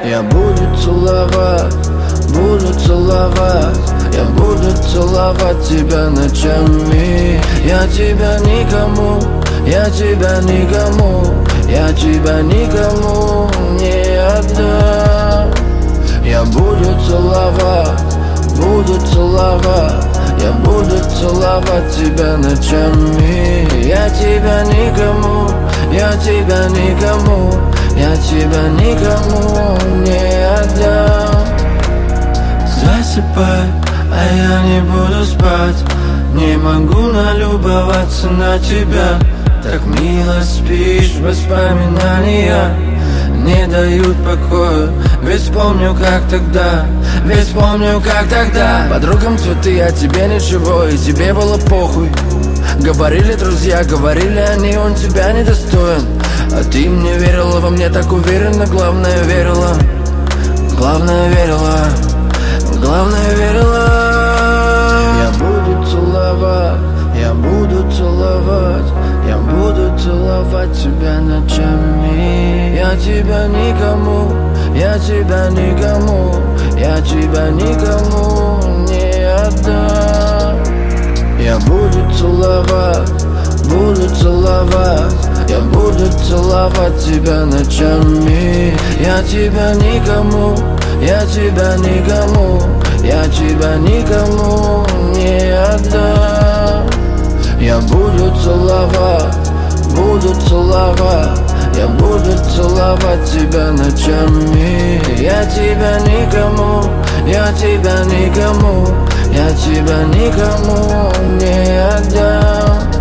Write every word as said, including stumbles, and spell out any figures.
Я буду целовать, буду целовать, я буду целовать тебя ночами. Я тебя никому, я тебя никому, я тебя никому не отдам. Я буду целовать, буду целовать, я буду целовать тебя ночами. Я тебя никому, я тебя никому, я тебя никому не отдам. Засыпай, а я не буду спать. Не могу налюбоваться на тебя. Так мило спишь, воспоминания не дают покоя. Ведь помню, как тогда, ведь помню, как тогда. Подругам цветы, а тебе ничего, и тебе было похуй. Говорили друзья, говорили они, он тебя недостоин. А ты мне верила, во мне так уверенно. Главное верила, главное верила, главное верила. Я буду целовать, я буду целовать, я буду целовать тебя ночами. Я тебя никому, я тебя никому, я тебя никому не отдам. Я буду целовать, буду целовать, я буду целовать тебя ночами. Я тебя никому, я тебя никому, я тебя никому не отдам. Я буду целовать, буду целовать, я буду целовать тебя ночами. Я тебя никому, я тебя никому, я тебя никому не отдам.